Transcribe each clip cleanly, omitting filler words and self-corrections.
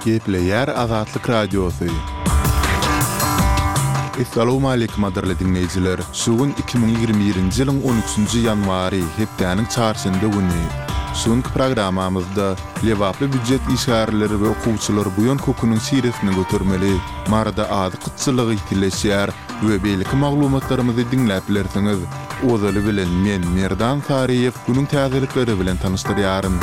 Gepleyer Azatlyk Radiosu. Assalamu alaykum aderli dinleyijiler. Şugun 2021-nji ýylyň 13-nji ýanwary hepdeniň çarşamba güni. Şuňky programamyzda lewaply büdjet işgärleri we okuwçylar bu ýön köküniň siretini götermeli. Marada ady gytçylygy ýitileşýär we beýleki maglumatlarymyzy dinläp bilersiňiz. Ozaly bilen men Merdan Tariýew günüň täzelikleri bilen tanışdyrýarym.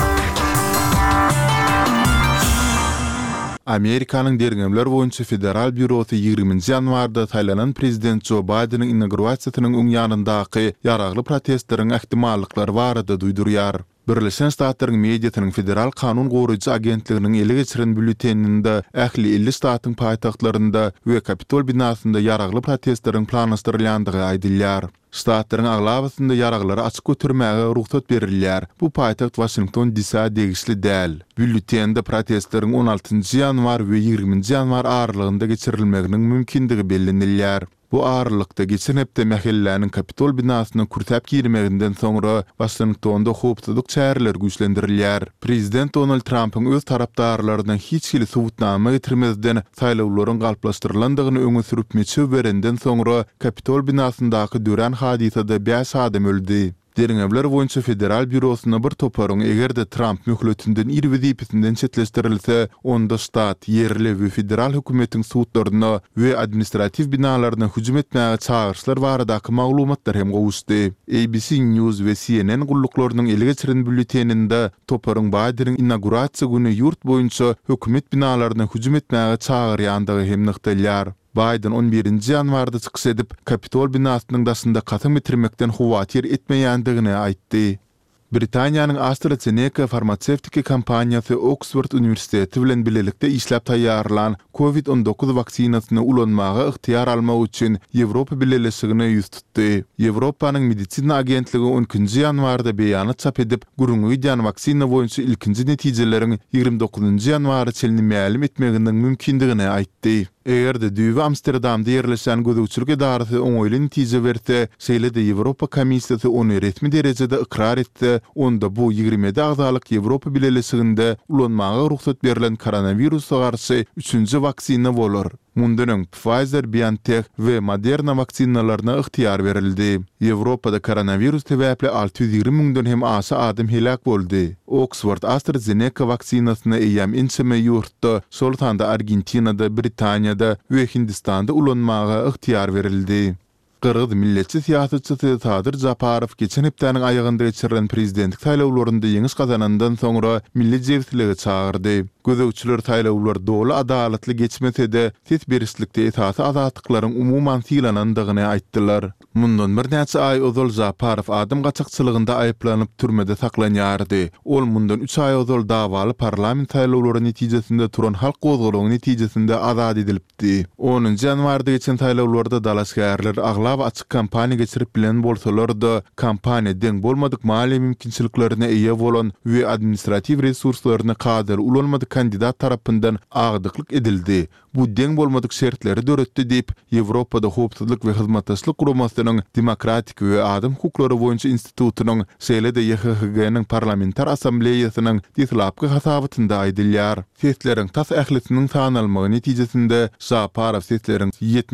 Amerikanyň dergemler boýunça Federal Bürosy 20-nji ýanwarda taýlanan prezident Joe Bidenin inaugurasiýasynyň öňýanyndaky ýaragly protestleriň ähtimallykları barada duýdurýar. Birleşen Ştatlaryň mediasynyň federal kanun goruýjy agentliginiň ele geçiren bülteninde ähli 50 ştatyň paýtaxtlarynda we Kapitol binasynda ýaragly protestleriň planlaşdyrylýandygy aýdylýar. Ştatlaryň aglawasyny ýaraglary açyk götürmäge ruhsat berilýär. Bu paýtaxt Washington DC degişli däl. Bültende protestleriň 16-njy ýanwar we 20-nji ýanwar aralygynda geçirilmeginiň mümkindigi bellenilýär. Bu ağırlıkta geçen hepde mähellläniň Kapitol binasyny kurtap girmeginden soňra Washingtonda howpsuzlyk çäreleri güýçlendirilýär. Prezident Donald Trump'yň öz tarapdarlarynyň hiç kili subutnama getirmezden saýlawlaryň galplaşdyrylandygyny öňe sürüp meçhul berenden soňra Kapitol binasyndaky dören hadisede 5 adam öldü. Derňemler boýunça Federal Bürosyna bir toparyň egerde Trump möhletünden ir wezipesinden çetleşdirilse, onda ştat, yerli we federal hökümetiň suwtlaryna we administrativ binalaryna hüjüm etmäge çağırşlar baradaky maglumatlar hem gowuşdy. ABC News we CNN gullyklarynyň ele geçiren bülteninde toparyň Bidenin inaugurasiýa güni ýurt boýunça hökümet binalaryna hüjüm etmäge çağırýandygy hem nykdalýar. Biden 11-nji ýanwarda çykyş edip Kapitol binasynyň daşynda katym bitirmekden huwatir etmeýändigini aýtdy. Britaniýanyň AstraZeneca farmasevtiki kompaniýasy Oxford Universiteti bilen bilelikde işläp taýýarlanan COVID-19 waksinasyny ulanmaga ıhtiýar almak üçin Ýewropa bileşigine ýüz tutdy. Ýewropanyň medisina agentligi 10-njy ýanwarda beýanat çap edip, gurunýan waksina boýunça ilkinji netijelerini 29-njy ýanwary çelini mälim etmeginiň mümkindigini aýtdy. Egerde düýbi Amsterdamda ýerleşen gözükçülük edarasy oňoýly netije berse, şeýle-de Ýewropa Komissiýasy ony resmi derejede ikrar etdi. Onda bu 20 agzalyk Ýewropa bileşiginde ulanmaga ruhsat berilen koronawirusa garşy 3-nji waksina bolar. Mundan Pfizer, BioNTech we Moderna vaksinalaryna ıhtiýar berildi. Ýewropada koronavirus sebäpli 620 000-den hem aşy adam helak boldy. Oxford AstraZeneca vaksinasyny eýem inçeme ýurtda, şoltanda Argentinada, Britaniýada we Hindistanda ulanmaga ıhtiýar berildi. Qırğız milletçi siýasatçysy Sadyr Japarow geçen hepdeniň aýagynda geçirilen prezidentlik saýlawlarynda ýeňiş kazanandan soňra milli jewsizligi çağırdy. Gözükçüler saýlawlar doly adalatly geçmese-de ses berislikde esasy azatlyklaryň umuman sylanandygyny aýtdylar. Mundan bir näçe aý ozal Japarow adam gaçakçylygynda aýyplanyp türmede saklanýardy. Ol mundan 3 aý ozal dawaly parlament saýlawlary netijesinde turan halk gozgalagyny netijesinde azat edilipdi. 10-njy ýanwarda geçen saýlawlarda dalaşgärler agla açyk kampaniýa geçirip bilen bolsalar-da, kampaniýa deň bolmadyk mali mümkinçiliklerine eýe bolan we administrativ resurslaryny kadar ulanmadyk kandidat tarapyndan agdyklyk edildi. Bu deň bolmadyk şertleri döretdi diýip Ýewropada howpsuzlyk we hyzmatdaşlyk guramasynyň demokratik we adam hukuklary boýunça institutynyň şeýle-de YHG-nyň parlamentar assambleýasynyň ditlapky hasabatynda aýdylýar. Sesleriň tas ählisiniň tanalmagy netijesinde Japarow sesleriň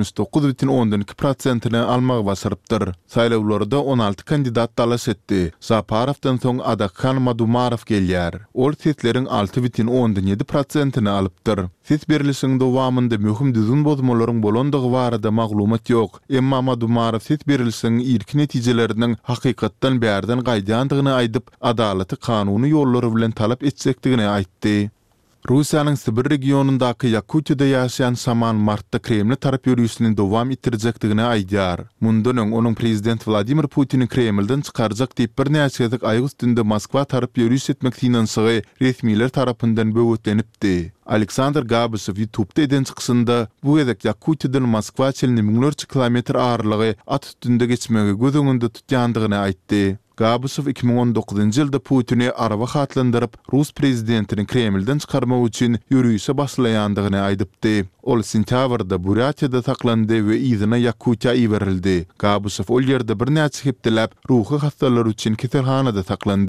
79,2%-ni almagy başarypdyr. Saýlawlarda 16 kandidat dalaş etdi. Japarowdan soň Adakhan Madumarov gelýär. Ol sesleriň 6,17%-ni alypdyr. Ses berilişiň dowamında möhüm düzgün bozmalaryň bolandygy barada maglumat ýok. Emma Madumarov ses berilişiň ilk netijeleriniň hakykatdan bärden gaýdandygyny aýdyp, adalaty kanuny ýollary bilen talap etjekdigini aýtdy. Rusiýanyň Sibir regionundaky Yakutiýada ýaşaýan Saman martda Kreml tarap ýürüýüşini dowam etdirjekdigini aýdýar. Mundan onuň prezident Vladimir Putin Kremlden çykarjak diýip bir näçe ýyl aýyg üstünde Moskwa tarap ýürüýüş etmek tinansygy resmiler tarapyndan böwetlenipdi. Aleksandr Gabysov YouTube'da eden çykyşynda bu ýerek Yakutiýadan Moskwa çelini miňlerçe kilometr arlygy at üstünde geçmegi göz öňünde tutýandygyny aýtdy. Gabysov 2019-njy ýylda Putini araba hatlandyryp Rus prezidentini Kremlden çykarmak üçin ýürüýüşe başlaýandygyny aýdypdy. Ol sentýabrda Buryatyada saklandy we izine Yakutiýa iberildi. Gabysov ol ýerde bir näçe hepdelap ruhy hastalar üçin keselhanada saklandy.